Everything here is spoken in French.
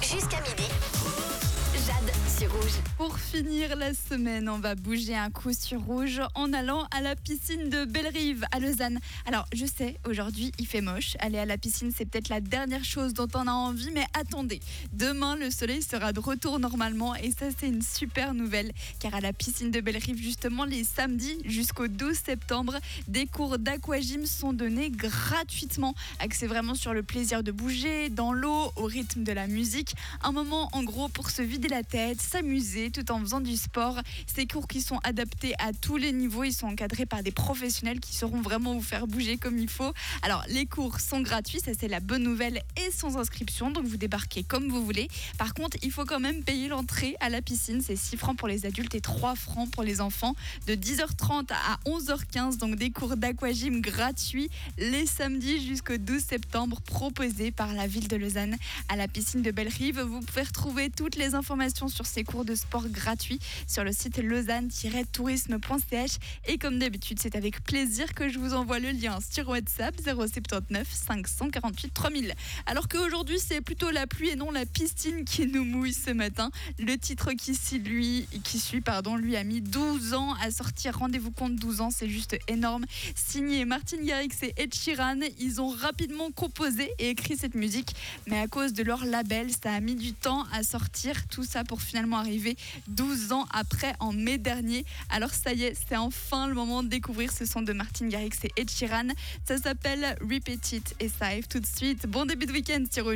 jusqu'à midi. Jade sur Rouge. Pour finir la semaine, on va bouger un coup sur Rouge en allant à la piscine de Bellerive à Lausanne. Alors, je sais, aujourd'hui, il fait moche. Aller à la piscine, c'est peut-être la dernière chose dont on a envie, mais attendez. Demain, le soleil sera de retour normalement et ça, c'est une super nouvelle. Car à la piscine de Bellerive, justement, les samedis jusqu'au 12 septembre, des cours d'aquagym sont donnés gratuitement. Axés vraiment sur le plaisir de bouger, dans l'eau, au rythme de la musique. Un moment, en gros, pour se vider la tête, s'amuser tout en faisant du sport. Ces cours qui sont adaptés à tous les niveaux, ils sont encadrés par des professionnels qui sauront vraiment vous faire bouger comme il faut. Alors les cours sont gratuits, ça c'est la bonne nouvelle, et sans inscription, donc vous débarquez comme vous voulez. Par contre, il faut quand même payer l'entrée à la piscine, c'est 6 francs pour les adultes et 3 francs pour les enfants, de 10h30 à 11h15, donc des cours d'aquagym gratuits les samedis jusqu'au 12 septembre proposés par la ville de Lausanne. À la piscine de Bellerive, vous pouvez retrouver toutes les informations sur ces cours de sport gratuits sur le site lausanne-tourisme.ch, et comme d'habitude, c'est avec plaisir que je vous envoie le lien sur WhatsApp 079 548 3000. Alors qu'aujourd'hui, c'est plutôt la pluie et non la piscine qui nous mouille ce matin. Le titre qui suit, lui a mis 12 ans à sortir. Rendez-vous compte, 12 ans, c'est juste énorme. Signé Martin Garrix et Ed Sheeran, ils ont rapidement composé et écrit cette musique, mais à cause de leur label, ça a mis du temps à sortir. Tout ça pour finalement arriver 12 ans après, en mai dernier. Alors ça y est, c'est enfin le moment de découvrir ce son de Martin Garrix et Ed Sheeran. Ça s'appelle Repeat It et ça arrive tout de suite. Bon début de week-end sur